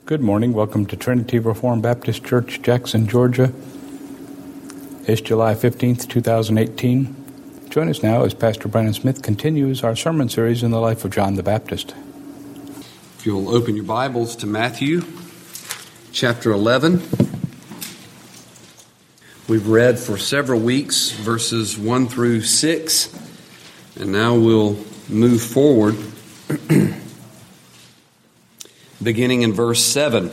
Good morning. Welcome to Trinity Reformed Baptist Church, Jackson, Georgia. It's July 15th, 2018. Join us now as Pastor Brandon Smith continues our sermon series in the life of John the Baptist. If you'll open your Bibles to Matthew chapter 11. We've read for several weeks verses 1 through 6, and now we'll move forward beginning in verse 7.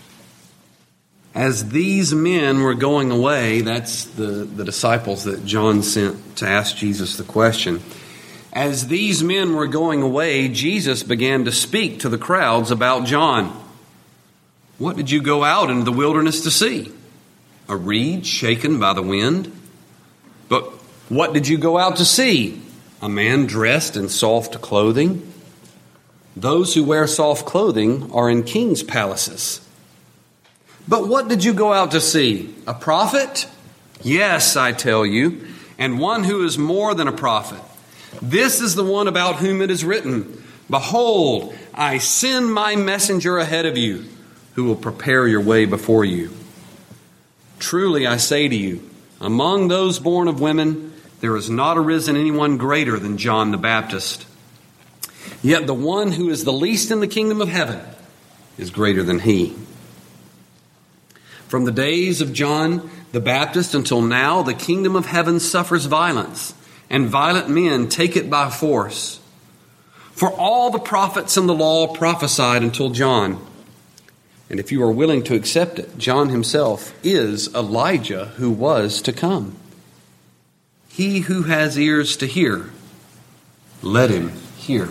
As these men were going away, that's the disciples that John sent to ask Jesus the question. As these men were going away, Jesus began to speak to the crowds about John. What did you go out into the wilderness to see? A reed shaken by the wind? But what did you go out to see? A man dressed in soft clothing? Those who wear soft clothing are in king's palaces. But what did you go out to see? A prophet? Yes, I tell you, and one who is more than a prophet. This is the one about whom it is written, Behold, I send my messenger ahead of you, who will prepare your way before you. Truly I say to you, among those born of women, there has not arisen anyone greater than John the Baptist. Yet the one who is the least in the kingdom of heaven is greater than he. From the days of John the Baptist until now, the kingdom of heaven suffers violence, and violent men take it by force. For all the prophets and the law prophesied until John. And if you are willing to accept it, John himself is Elijah who was to come. He who has ears to hear, let him hear.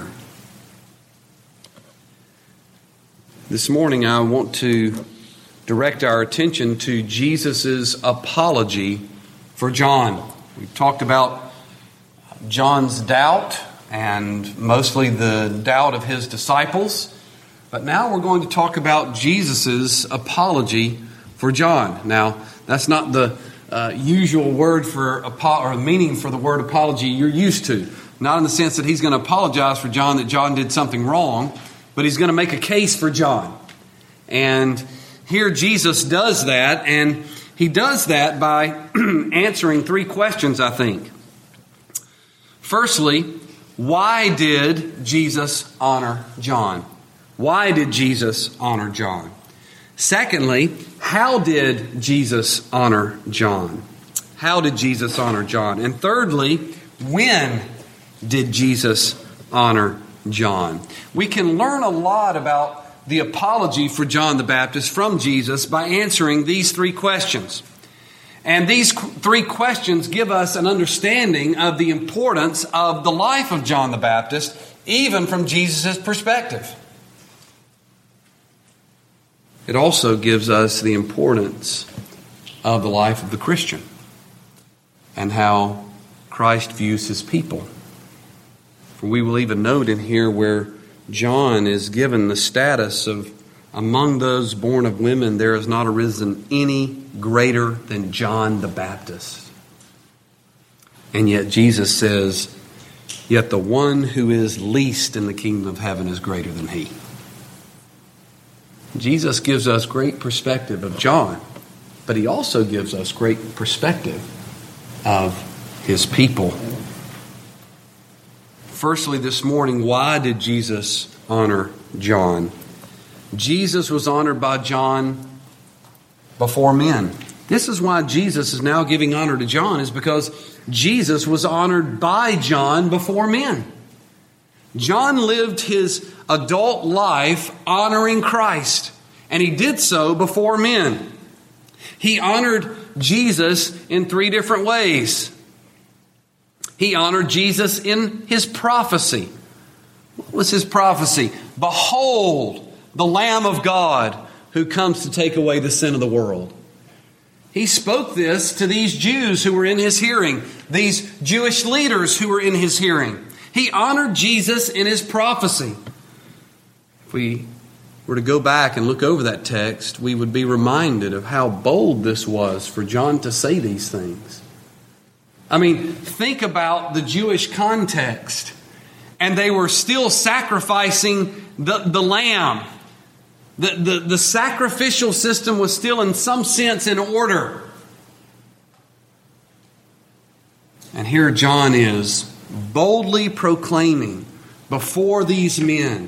This morning I want to direct our attention to Jesus' apology for John. We've talked about John's doubt and mostly the doubt of his disciples. But now we're going to talk about Jesus' apology for John. Now, that's not the usual word for or meaning for the word apology you're used to. Not in the sense that he's going to apologize for John, that John did something wrong, but he's going to make a case for John. And here Jesus does that, and he does that by answering three questions, I think. Firstly, why did Jesus honor John? Why did Jesus honor John? Secondly, how did Jesus honor John? How did Jesus honor John? And thirdly, when did Jesus honor John? We can learn a lot about the apology for John the Baptist from Jesus by answering these three questions. And these three questions give us an understanding of the importance of the life of John the Baptist, even from Jesus' perspective. It also gives us the importance of the life of the Christian and how Christ views his people. For we will even note in here where John is given the status of, among those born of women, there has not arisen any greater than John the Baptist. And yet Jesus says, yet the one who is least in the kingdom of heaven is greater than he. Jesus gives us great perspective of John, but he also gives us great perspective of his people. Firstly, this morning, why did Jesus honor John? Jesus was honored by John before men. This is why Jesus is now giving honor to John, is because Jesus was honored by John before men. John lived his adult life honoring Christ, and he did so before men. He honored Jesus in three different ways. He honored Jesus in his prophecy. What was his prophecy? Behold, the Lamb of God who comes to take away the sin of the world. He spoke this to these Jews who were in his hearing, these Jewish leaders who were in his hearing. He honored Jesus in his prophecy. If we were to go back and look over that text, we would be reminded of how bold this was for John to say these things. I mean, think about the Jewish context. And they were still sacrificing the lamb. The sacrificial system was still in some sense in order. And here John is boldly proclaiming before these men,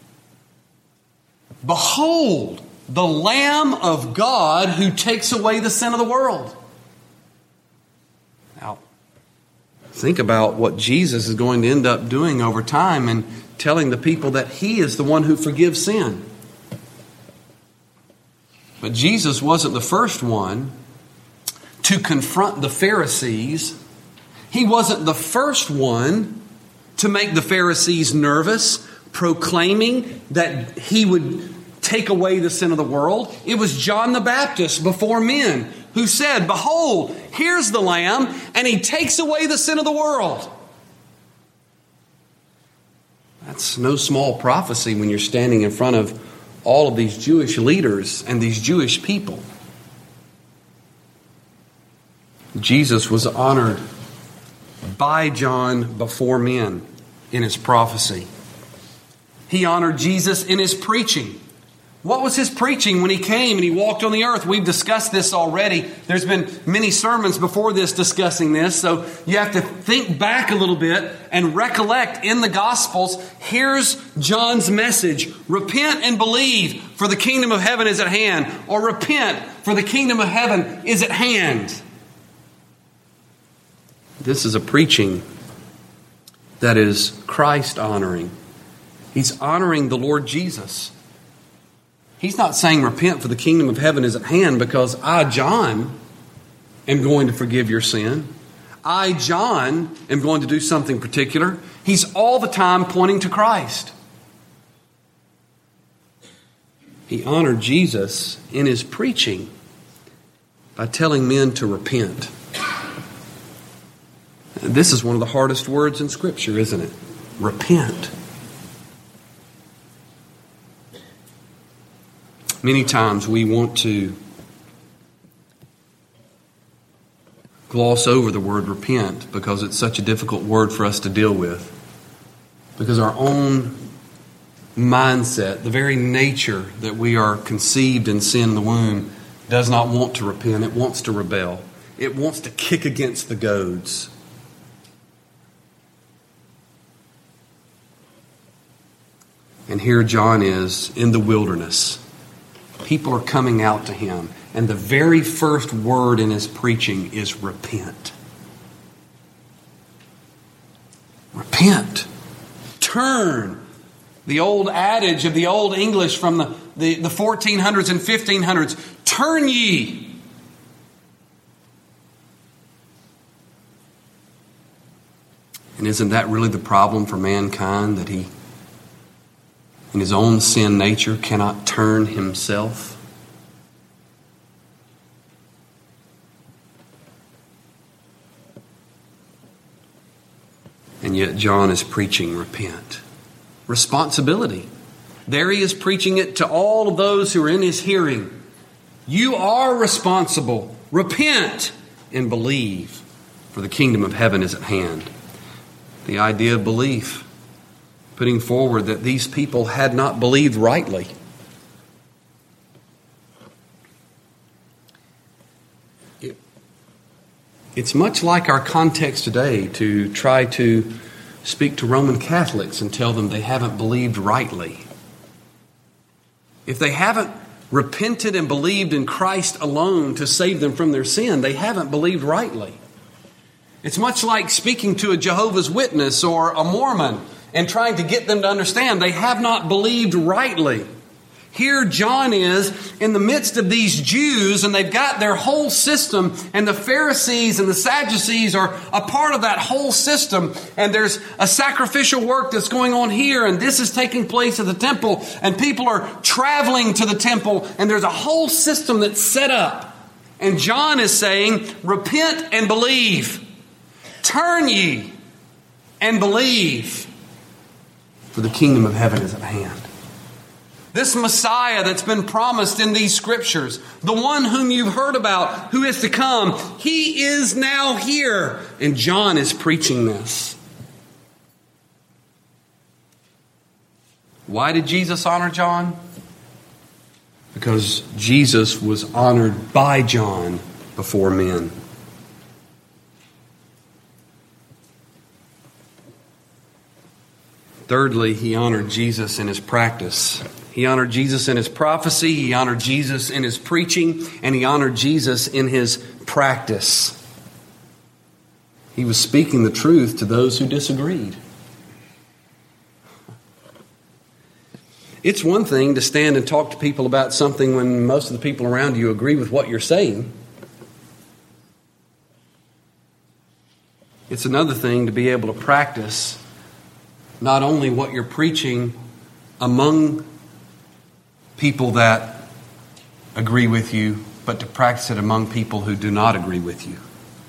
"Behold, the Lamb of God who takes away the sin of the world." Now, think about what Jesus is going to end up doing over time and telling the people that He is the one who forgives sin. But Jesus wasn't the first one to confront the Pharisees. He wasn't the first one to make the Pharisees nervous, proclaiming that He would take away the sin of the world. It was John the Baptist before men who said, "Behold, here's the Lamb, and He takes away the sin of the world." That's no small prophecy when you're standing in front of all of these Jewish leaders and these Jewish people. Jesus was honored by John before men in his prophecy. He honored Jesus in his preaching. What was his preaching when he came and he walked on the earth? We've discussed this already. There's been many sermons before this discussing this, so you have to think back a little bit and recollect in the Gospels. Here's John's message: repent and believe, for the kingdom of heaven is at hand. Or repent, for the kingdom of heaven is at hand. This is a preaching that is Christ honoring. He's honoring the Lord Jesus. He's not saying repent, for the kingdom of heaven is at hand, because I, John, am going to forgive your sin. I, John, am going to do something particular. He's all the time pointing to Christ. He honored Jesus in his preaching by telling men to repent. This is one of the hardest words in Scripture, isn't it? Repent. Many times we want to gloss over the word repent because it's such a difficult word for us to deal with. Because our own mindset, the very nature that we are conceived in sin in the womb, does not want to repent. It wants to rebel. It wants to kick against the goads. And here John is in the wilderness. People are coming out to him. And the very first word in his preaching is repent. Repent. Turn. The old adage of the Old English from the 1400s and 1500s. Turn ye. And isn't that really the problem for mankind, that he, in his own sin nature, cannot turn himself? And yet John is preaching repent. Responsibility. There he is preaching it to all of those who are in his hearing. You are responsible. Repent and believe, for the kingdom of heaven is at hand. The idea of belief, putting forward that these people had not believed rightly. It's much like our context today to try to speak to Roman Catholics and tell them they haven't believed rightly. If they haven't repented and believed in Christ alone to save them from their sin, they haven't believed rightly. It's much like speaking to a Jehovah's Witness or a Mormon and trying to get them to understand they have not believed rightly. Here John is in the midst of these Jews, and they've got their whole system, and the Pharisees and the Sadducees are a part of that whole system, and there's a sacrificial work that's going on here, and this is taking place at the temple, and people are traveling to the temple, and there's a whole system that's set up. And John is saying, repent and believe. Turn ye and believe, for the kingdom of heaven is at hand. This Messiah that's been promised in these scriptures, the one whom you've heard about, who is to come, he is now here. And John is preaching this. Why did Jesus honor John? Because Jesus was honored by John before men. Thirdly, he honored Jesus in his practice. He honored Jesus in his prophecy, he honored Jesus in his preaching, and he honored Jesus in his practice. He was speaking the truth to those who disagreed. It's one thing to stand and talk to people about something when most of the people around you agree with what you're saying. It's another thing to be able to practice not only what you're preaching among people that agree with you, but to practice it among people who do not agree with you.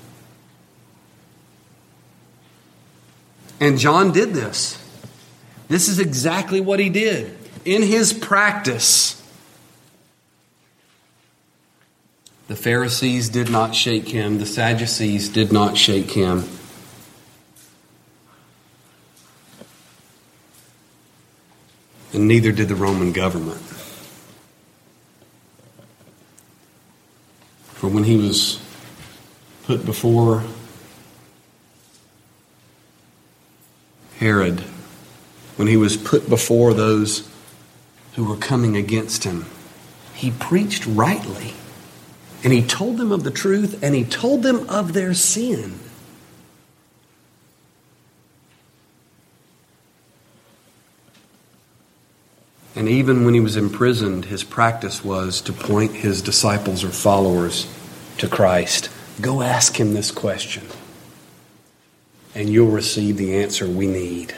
And John did this. This is exactly what he did. In his practice, the Pharisees did not shake him. The Sadducees did not shake him. And neither did the Roman government. For when he was put before Herod, when he was put before those who were coming against him, he preached rightly. And he told them of the truth, and he told them of their sin. And even when he was imprisoned, his practice was to point his disciples or followers to Christ. Go ask him this question, and you'll receive the answer we need.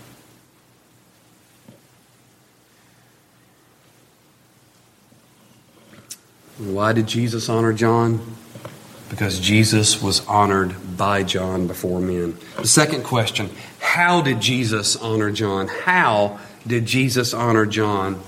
Why did Jesus honor John? Because Jesus was honored by John before men. The second question, how did Jesus honor John? How did Jesus honor John?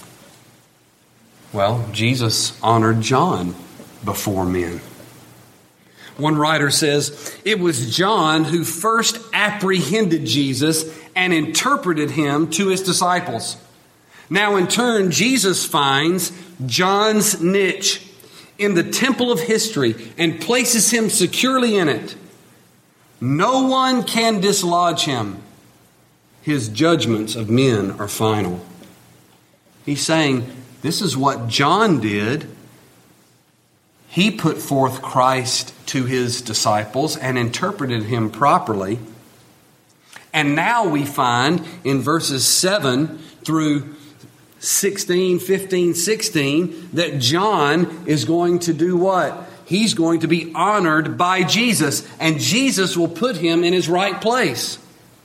Well, Jesus honored John before men. One writer says, it was John who first apprehended Jesus and interpreted him to his disciples. Now in turn, Jesus finds John's niche in the temple of history and places him securely in it. No one can dislodge him. His judgments of men are final. He's saying, this is what John did. He put forth Christ to his disciples and interpreted him properly. And now we find in verses 7 through 16, 15, 16, that John is going to do what? He's going to be honored by Jesus, and Jesus will put him in his right place.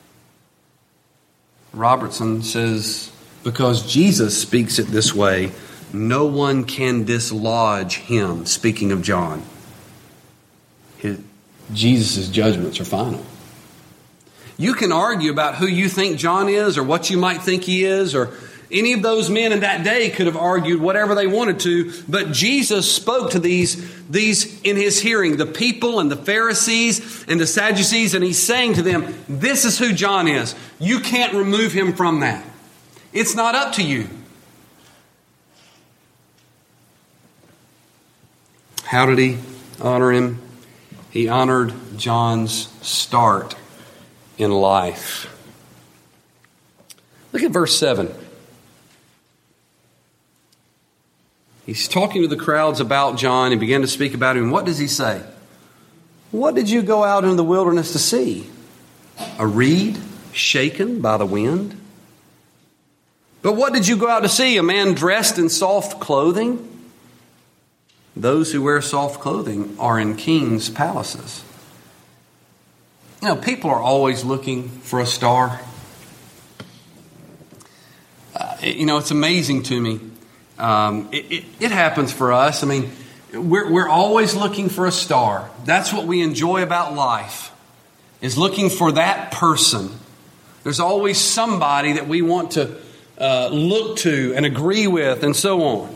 Robertson says, because Jesus speaks it this way, no one can dislodge him, speaking of John. Jesus' judgments are final. You can argue about who you think John is or what you might think he is, or any of those men in that day could have argued whatever they wanted to, but Jesus spoke to these in his hearing, the people and the Pharisees and the Sadducees, and he's saying to them, this is who John is. You can't remove him from that. It's not up to you. How did he honor him? He honored John's start in life. Look at verse 7. He's talking to the crowds about John and began to speak about him. What does he say? What did you go out into the wilderness to see? A reed shaken by the wind? But what did you go out to see? A man dressed in soft clothing? Those who wear soft clothing are in kings' palaces. You know, people are always looking for a star. It's amazing to me. It happens for us. I mean, we're always looking for a star. That's what we enjoy about life, is looking for that person. There's always somebody that we want to look to and agree with and so on.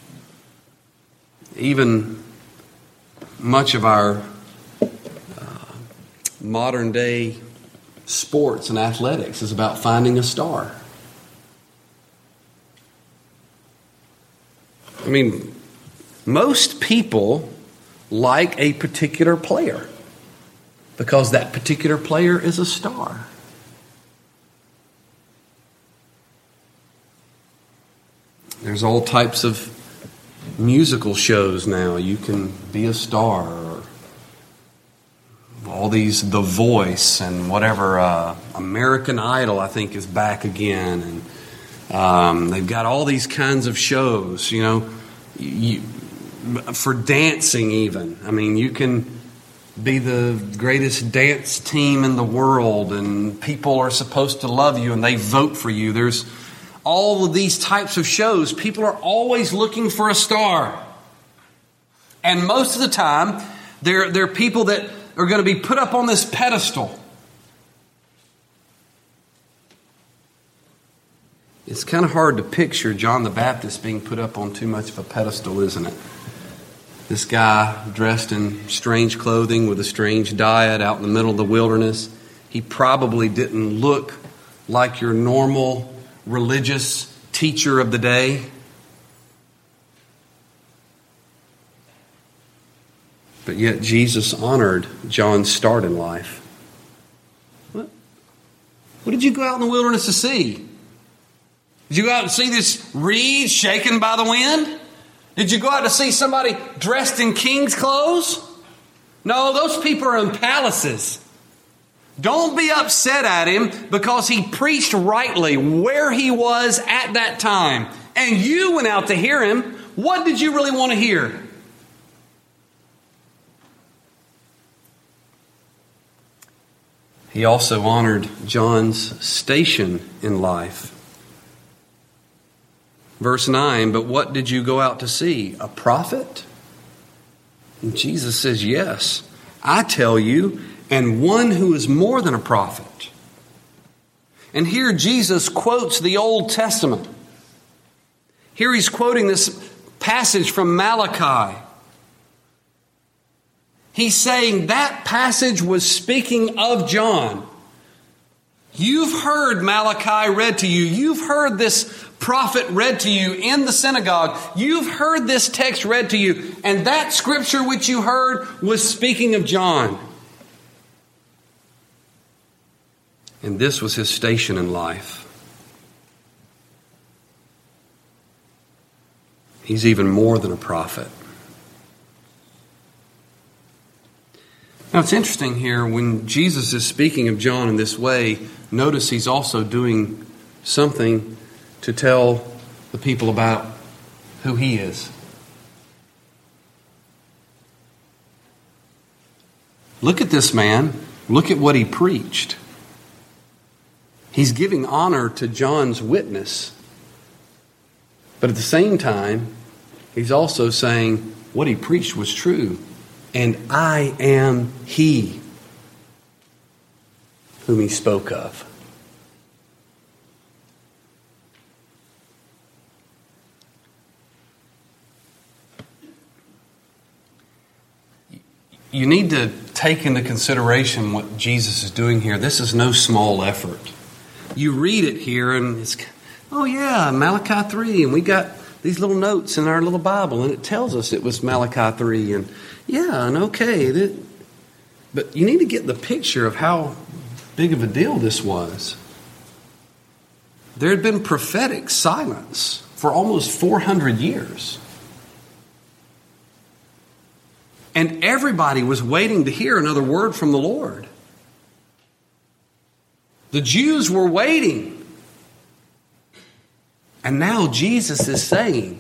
Even much of our modern day sports and athletics is about finding a star. I mean, most people like a particular player because that particular player is a star. There's all types of musical shows now. You can be a star. Or all these The Voice and whatever. American Idol, I think, is back again. And they've got all these kinds of shows, for dancing even. I mean, you can be the greatest dance team in the world and people are supposed to love you and they vote for you. There's all of these types of shows. People are always looking for a star. And most of the time, they're people that are going to be put up on this pedestal. It's kind of hard to picture John the Baptist being put up on too much of a pedestal, isn't it? This guy dressed in strange clothing with a strange diet out in the middle of the wilderness. He probably didn't look like your normal religious teacher of the day. But yet Jesus honored John's start in life. What did you go out in the wilderness to see? Did you go out and see this reed shaken by the wind? Did you go out to see somebody dressed in king's clothes? No, those people are in palaces. Don't be upset at him because he preached rightly where he was at that time. And you went out to hear him. What did you really want to hear? He also honored John's station in life. Verse 9, but what did you go out to see? A prophet? And Jesus says, yes, I tell you, and one who is more than a prophet. And here Jesus quotes the Old Testament. Here he's quoting this passage from Malachi. He's saying that passage was speaking of John. You've heard Malachi read to you. You've heard this prophet read to you in the synagogue. You've heard this text read to you. And that scripture which you heard was speaking of John. And this was his station in life. He's even more than a prophet. Now it's interesting here, when Jesus is speaking of John in this way, notice he's also doing something to tell the people about who he is. Look at this man. Look at what he preached. He's giving honor to John's witness. But at the same time, he's also saying what he preached was true. And I am he whom he spoke of. You need to take into consideration what Jesus is doing here. This is no small effort. You read it here and it's, oh yeah, Malachi 3, and we got these little notes in our little Bible, and it tells us it was Malachi 3, and yeah, and okay. But you need to get the picture of how big of a deal this was. There had been prophetic silence for almost 400 years. And everybody was waiting to hear another word from the Lord. The Jews were waiting. And now Jesus is saying,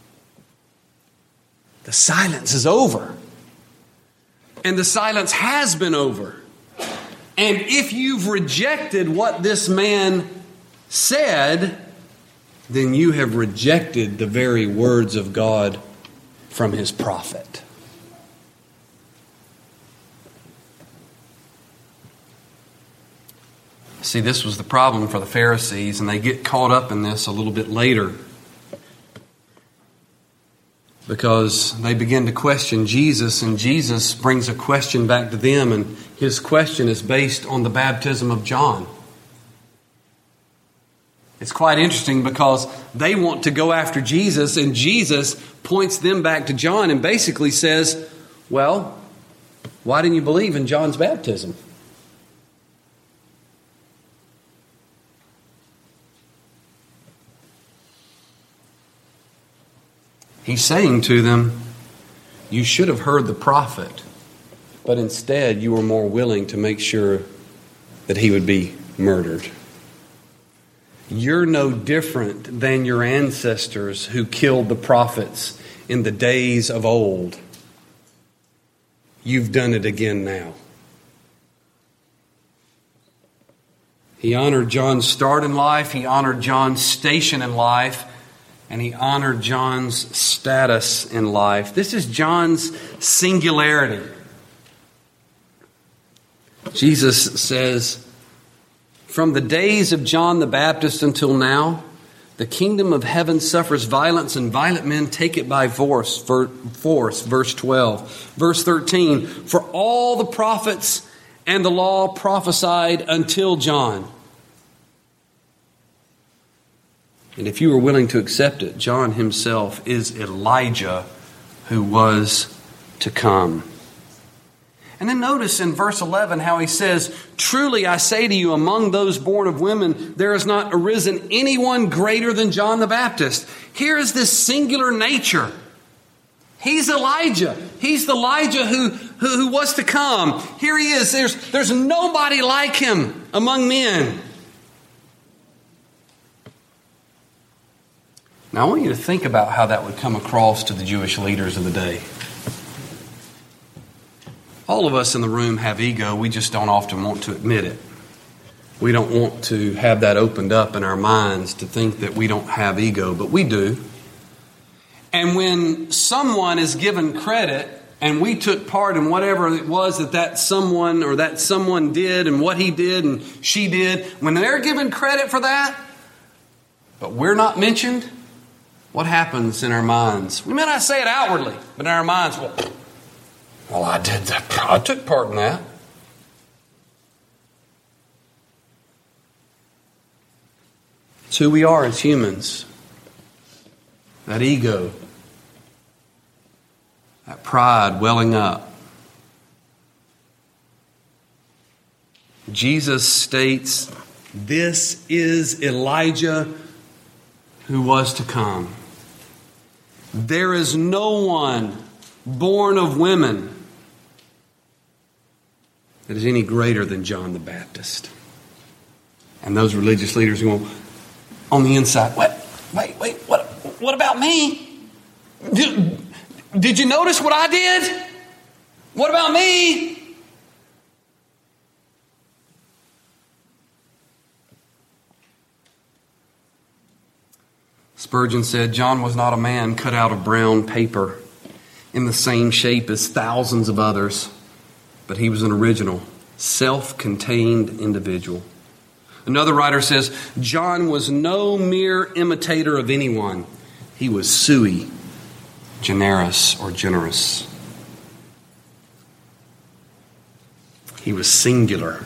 the silence is over. And the silence has been over. And if you've rejected what this man said, then you have rejected the very words of God from his prophet. See, this was the problem for the Pharisees, and they get caught up in this a little bit later because they begin to question Jesus, and Jesus brings a question back to them, and his question is based on the baptism of John. It's quite interesting because they want to go after Jesus, and Jesus points them back to John and basically says, well, why didn't you believe in John's baptism? He's saying to them, you should have heard the prophet, but instead you were more willing to make sure that he would be murdered. You're no different than your ancestors who killed the prophets in the days of old. You've done it again now. He honored John's start in life, he honored John's station in life, and he honored John's status in life. This is John's singularity. Jesus says, from the days of John the Baptist until now, the kingdom of heaven suffers violence, and violent men take it by force. Verse 12. Verse 13. For all the prophets and the law prophesied until John. And if you were willing to accept it, John himself is Elijah who was to come. And then notice in verse 11 how he says, truly I say to you, among those born of women, there has not arisen anyone greater than John the Baptist. Here is this singular nature. He's Elijah. He's the Elijah who was to come. Here he is. There's nobody like him among men. Now I want you to think about how that would come across to the Jewish leaders of the day. All of us in the room have ego. We just don't often want to admit it. We don't want to have that opened up in our minds to think that we don't have ego, but we do. And when someone is given credit, and we took part in whatever it was that someone did and what he did and she did, when they're given credit for that, but we're not mentioned, what happens in our minds? We may not say it outwardly, but in our minds, well, I did that. I took part in that. It's who we are as humans. That ego. That pride welling up. Jesus states, this is Elijah who was to come. There is no one born of women that is any greater than John the Baptist. And those religious leaders go on the inside, what about me? Did you notice what I did? What about me? Spurgeon said, John was not a man cut out of brown paper in the same shape as thousands of others, but he was an original, self-contained individual. Another writer says, John was no mere imitator of anyone. He was sui generis or generous. He was singular.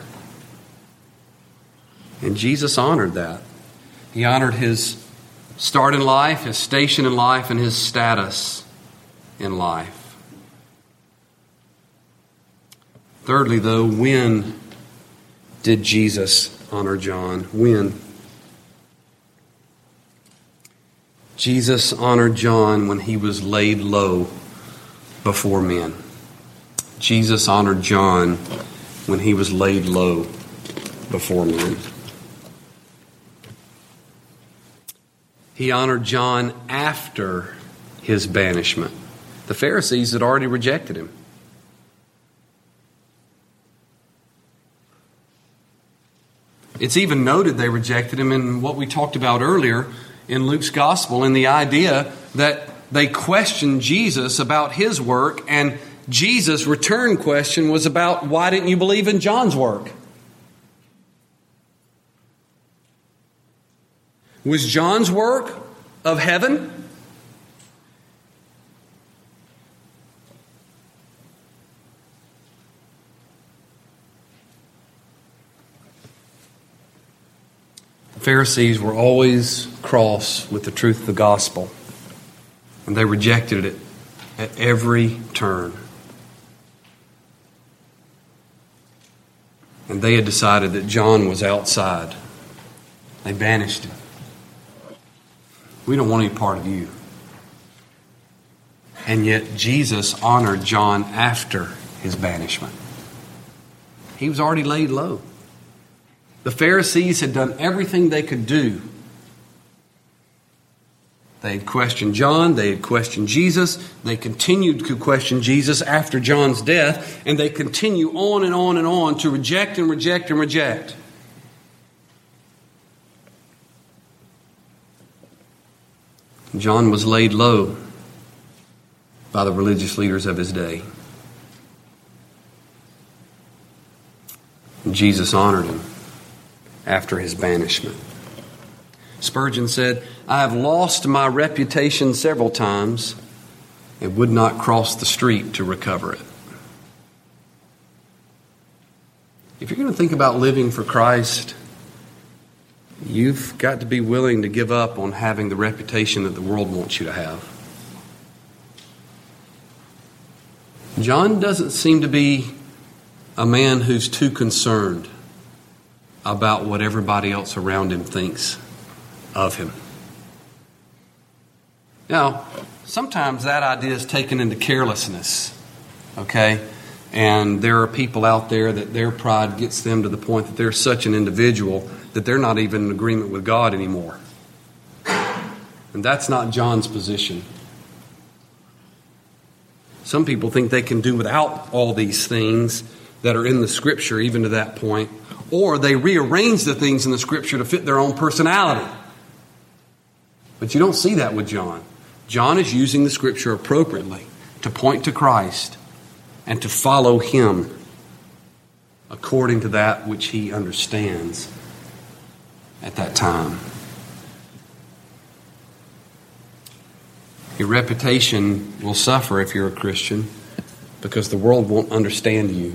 And Jesus honored that. He honored his start in life, his station in life, and his status in life. Thirdly, though, when did Jesus honor John? When? Jesus honored John when he was laid low before men. Jesus honored John when he was laid low before men. He honored John after his banishment. The Pharisees had already rejected him. It's even noted they rejected him in what we talked about earlier in Luke's gospel, in the idea that they questioned Jesus about his work, and Jesus' return question was about, why didn't you believe in John's work? Was John's work of heaven? Pharisees were always cross with the truth of the gospel, and they rejected it at every turn. And they had decided that John was outside. They banished him. We don't want any part of you. And yet Jesus honored John after his banishment. He was already laid low. The Pharisees had done everything they could do. They had questioned John. They had questioned Jesus. They continued to question Jesus after John's death. And they continue on and on and on to reject and reject and reject. John was laid low by the religious leaders of his day. Jesus honored him after his banishment. Spurgeon said, "I have lost my reputation several times and would not cross the street to recover it." If you're going to think about living for Christ, you've got to be willing to give up on having the reputation that the world wants you to have. John doesn't seem to be a man who's too concerned about what everybody else around him thinks of him. Now, sometimes that idea is taken into carelessness, okay? And there are people out there that their pride gets them to the point that they're such an individual that they're not even in agreement with God anymore. And that's not John's position. Some people think they can do without all these things that are in the Scripture, even to that point, or they rearrange the things in the Scripture to fit their own personality. But you don't see that with John. John is using the Scripture appropriately to point to Christ and to follow Him according to that which he understands at that time. Your reputation will suffer if you're a Christian because the world won't understand you.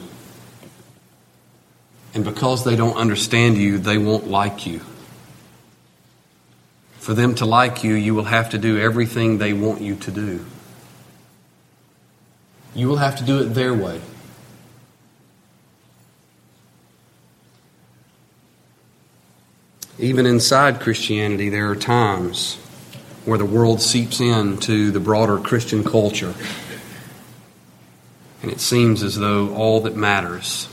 And because they don't understand you, they won't like you. For them to like you, you will have to do everything they want you to do. You will have to do it their way. Even inside Christianity, there are times where the world seeps into the broader Christian culture. And it seems as though all that matters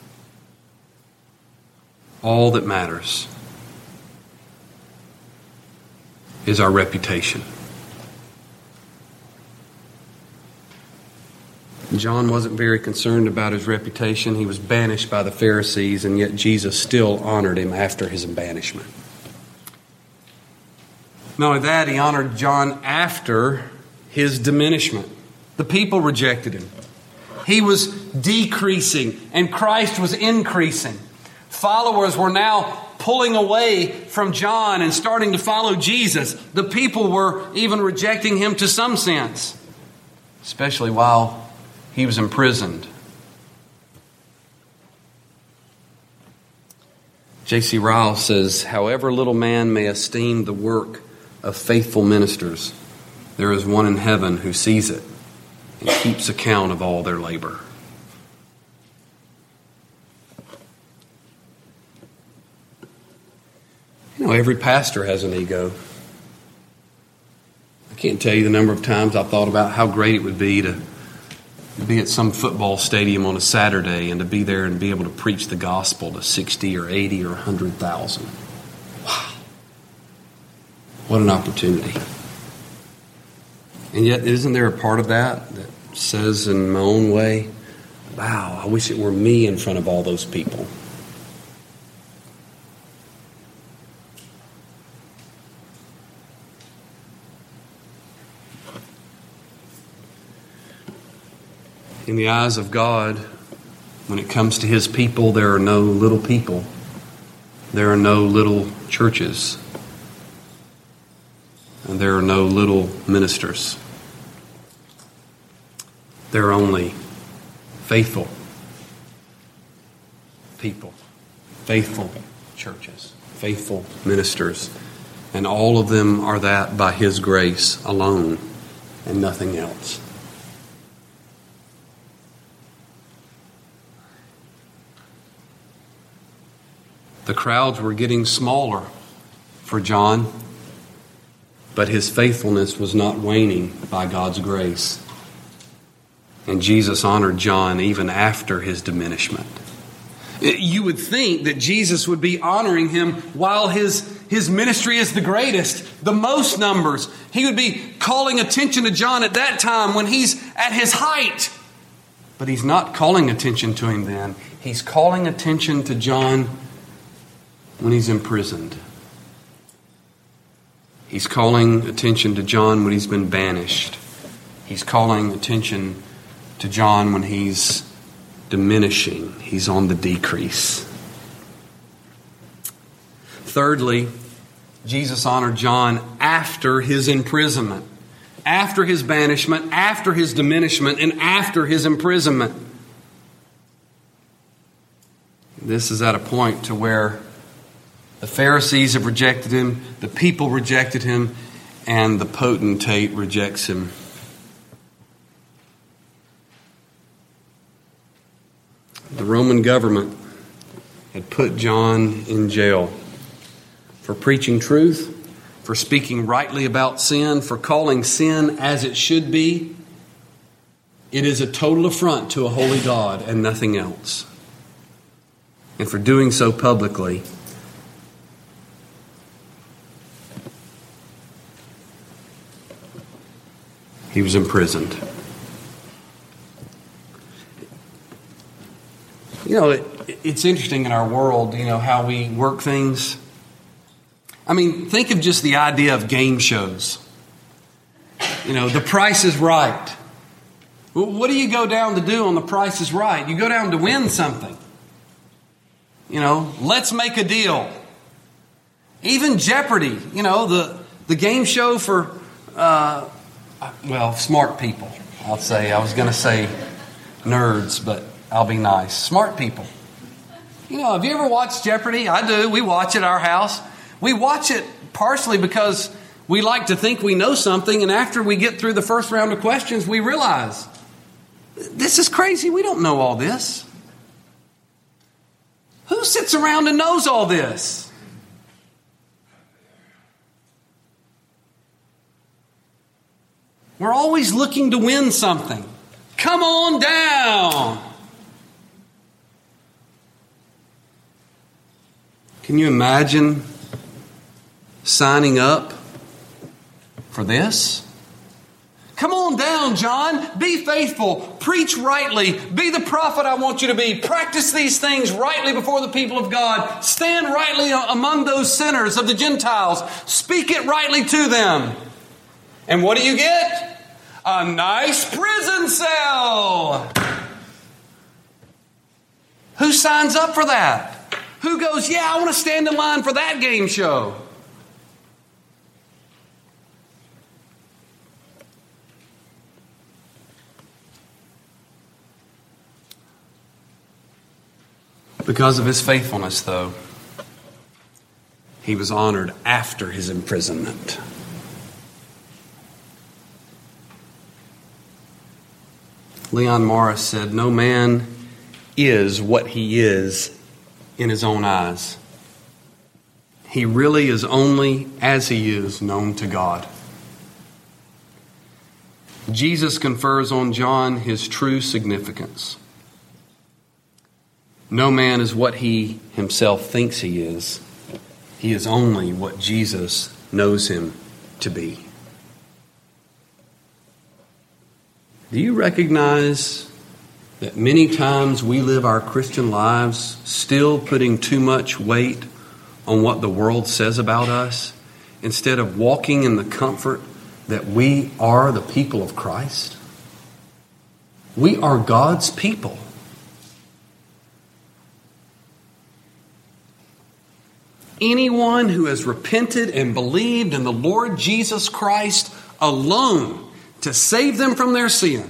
is our reputation. John wasn't very concerned about his reputation. He was banished by the Pharisees, and yet Jesus still honored him after his banishment. Not only that, he honored John after his diminishment. The people rejected him. He was decreasing, and Christ was increasing. Followers were now pulling away from John and starting to follow Jesus. The people were even rejecting him to some sense, especially while he was imprisoned. J.C. Ryle says, "However little man may esteem the work of faithful ministers, there is one in heaven who sees it and keeps account of all their labor." You know, every pastor has an ego. I can't tell you the number of times I've thought about how great it would be to be at some football stadium on a Saturday and to be there and be able to preach the gospel to 60 or 80 or 100,000. Wow. What an opportunity. And yet, isn't there a part of that that says in my own way, wow, I wish it were me in front of all those people. In the eyes of God, when it comes to His people, there are no little people. There are no little churches. And there are no little ministers. There are only faithful people. Faithful churches, faithful ministers. And all of them are that by His grace alone and nothing else. The crowds were getting smaller for John, but his faithfulness was not waning by God's grace. And Jesus honored John even after his diminishment. You would think that Jesus would be honoring him while his ministry is the greatest, the most numbers. He would be calling attention to John at that time when he's at his height. But He's not calling attention to him then. He's calling attention to John when he's imprisoned. He's calling attention to John when he's been banished. He's calling attention to John when he's diminishing. He's on the decrease. Thirdly, Jesus honored John after his imprisonment, after his banishment, after his diminishment, and after his imprisonment. This is at a point to where the Pharisees have rejected him, the people rejected him, and the potentate rejects him. The Roman government had put John in jail for preaching truth, for speaking rightly about sin, for calling sin as it should be. It is a total affront to a holy God and nothing else. And for doing so publicly, he was imprisoned. You know, it's interesting in our world, how we work things. I mean, think of just the idea of game shows. The Price is Right. What do you go down to do on The Price is Right? You go down to win something. Let's make a deal. Even Jeopardy, the game show for, smart people. I'll say, I was going to say nerds, but I'll be nice. Smart people. Have you ever watched Jeopardy? I do. We watch it at our house. We watch it partially because we like to think we know something, and after we get through the first round of questions, we realize, this is crazy. We don't know all this. Who sits around and knows all this? We're always looking to win something. Come on down. Can you imagine signing up for this? Come on down, John. Be faithful. Preach rightly. Be the prophet I want you to be. Practice these things rightly before the people of God. Stand rightly among those sinners of the Gentiles. Speak it rightly to them. And what do you get? A nice prison cell. Who signs up for that? Who goes, yeah, I want to stand in line for that game show? Because of his faithfulness, though, he was honored after his imprisonment. Leon Morris said, "No man is what he is in his own eyes. He really is only as he is known to God." Jesus confers on John his true significance. No man is what he himself thinks he is. He is only what Jesus knows him to be. Do you recognize that many times we live our Christian lives still putting too much weight on what the world says about us instead of walking in the comfort that we are the people of Christ? We are God's people. Anyone who has repented and believed in the Lord Jesus Christ alone to save them from their sin,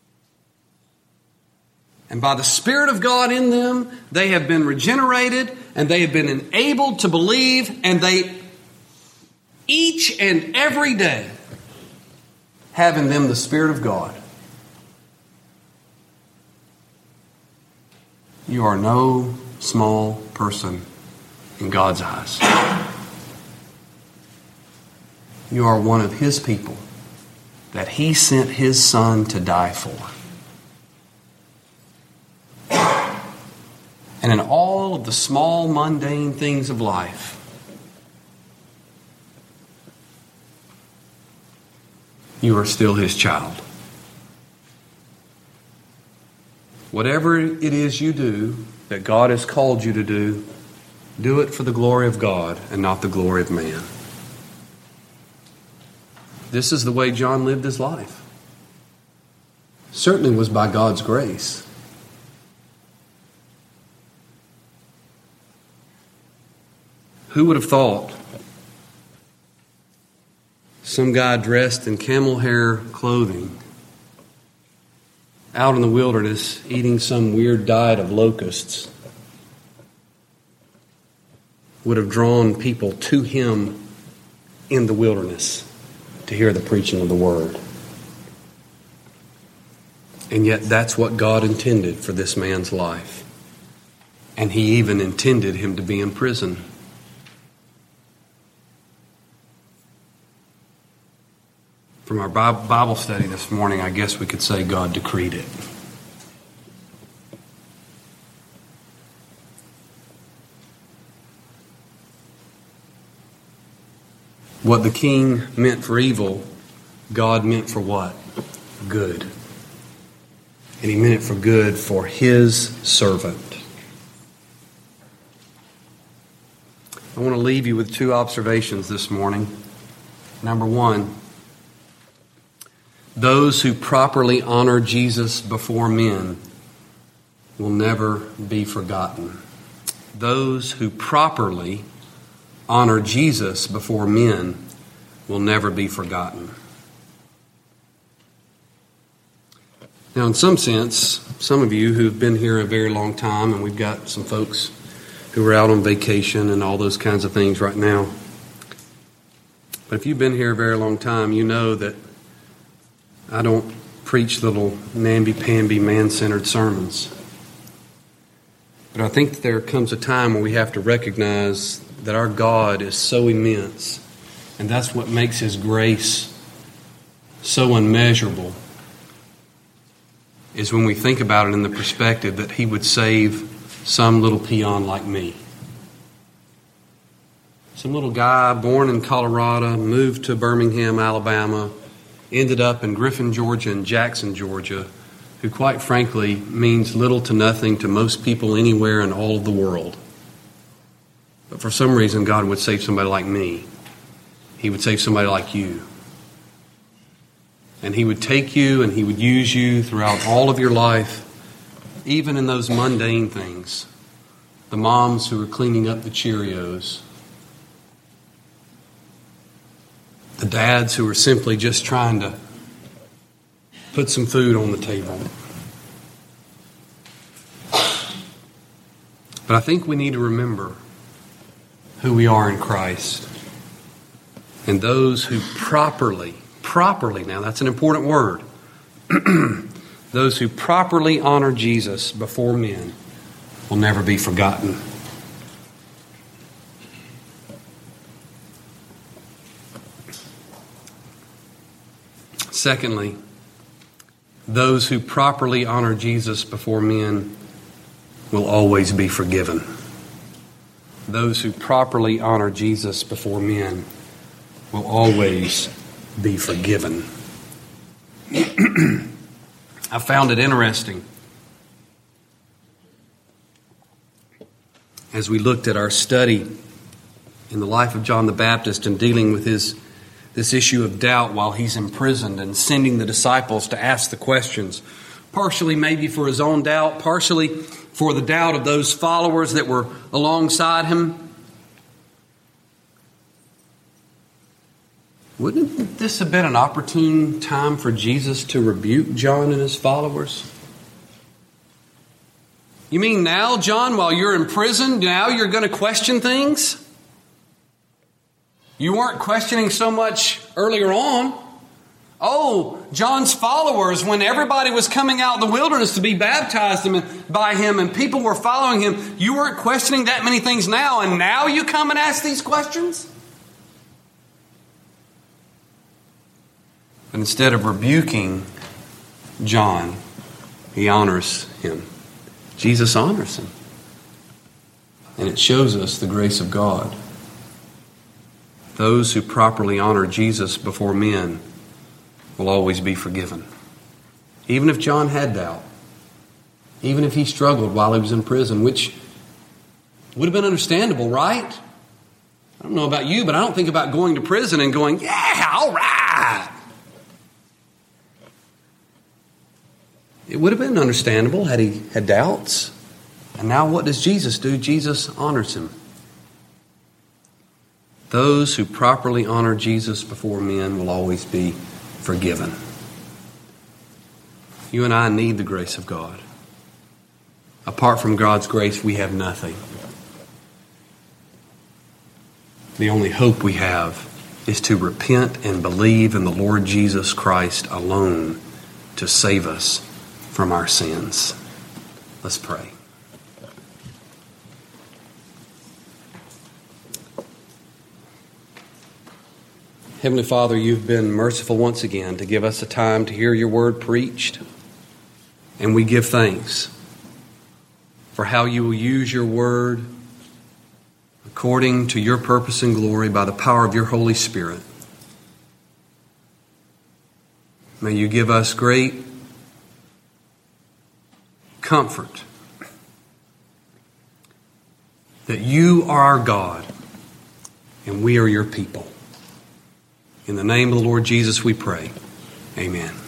and by the Spirit of God in them, they have been regenerated and they have been enabled to believe, and they each and every day have in them the Spirit of God. You are no small person in God's eyes. You are one of His people that He sent His Son to die for. And in all of the small, mundane things of life, you are still His child. Whatever it is you do that God has called you to do it for the glory of God and not the glory of man. This is the way John lived his life. Certainly was by God's grace. Who would have thought some guy dressed in camel hair clothing out in the wilderness eating some weird diet of locusts would have drawn people to him in the wilderness to hear the preaching of the Word? And yet that's what God intended for this man's life. And He even intended him to be in prison. From our Bible study this morning, I guess we could say God decreed it. What the king meant for evil, God meant for what? Good. And He meant it for good for His servant. I want to leave you with two observations this morning. Number one, those who properly honor Jesus before men will never be forgotten. Those who properly honor Jesus before men will never be forgotten. Now, in some sense, some of you who've been here a very long time, and we've got some folks who are out on vacation and all those kinds of things right now. But if you've been here a very long time, you know that I don't preach little namby-pamby, man-centered sermons. But I think that there comes a time when we have to recognize that our God is so immense, and that's what makes His grace so unmeasurable, is when we think about it in the perspective that He would save some little peon like me. Some little guy born in Colorado, moved to Birmingham, Alabama, ended up in Griffin, Georgia and Jackson, Georgia, who quite frankly means little to nothing to most people anywhere in all of the world. But for some reason, God would save somebody like me. He would save somebody like you. And He would take you and He would use you throughout all of your life, even in those mundane things. The moms who are cleaning up the Cheerios. The dads who are simply just trying to put some food on the table. But I think we need to remember who we are in Christ. And those who properly, now that's an important word, those who properly honor Jesus before men will never be forgotten. Secondly, those who properly honor Jesus before men will always be forgiven. Those who properly honor Jesus before men will always be forgiven. I found it interesting as we looked at our study in the life of John the Baptist and dealing with this issue of doubt while he's imprisoned and sending the disciples to ask the questions, partially maybe for his own doubt, partially for the doubt of those followers that were alongside him. Wouldn't this have been an opportune time for Jesus to rebuke John and his followers? You mean now, John, while you're in prison, now you're going to question things? You weren't questioning so much earlier on. Oh, John's followers, when everybody was coming out in the wilderness to be baptized by him and people were following him, you weren't questioning that many things now, and now you come and ask these questions? But instead of rebuking John, he honors him. Jesus honors him. And it shows us the grace of God. Those who properly honor Jesus before men will always be forgiven. Even if John had doubt, even if he struggled while he was in prison, which would have been understandable, right? I don't know about you, but I don't think about going to prison and going, yeah, all right. It would have been understandable had he had doubts. And now what does Jesus do? Jesus honors him. Those who properly honor Jesus before men will always be forgiven. You and I need the grace of God. Apart from God's grace, we have nothing. The only hope we have is to repent and believe in the Lord Jesus Christ alone to save us from our sins. Let's pray. Heavenly Father, you've been merciful once again to give us a time to hear your word preached. And we give thanks for how you will use your word according to your purpose and glory by the power of your Holy Spirit. May you give us great comfort that you are our God and we are your people. In the name of the Lord Jesus we pray. Amen.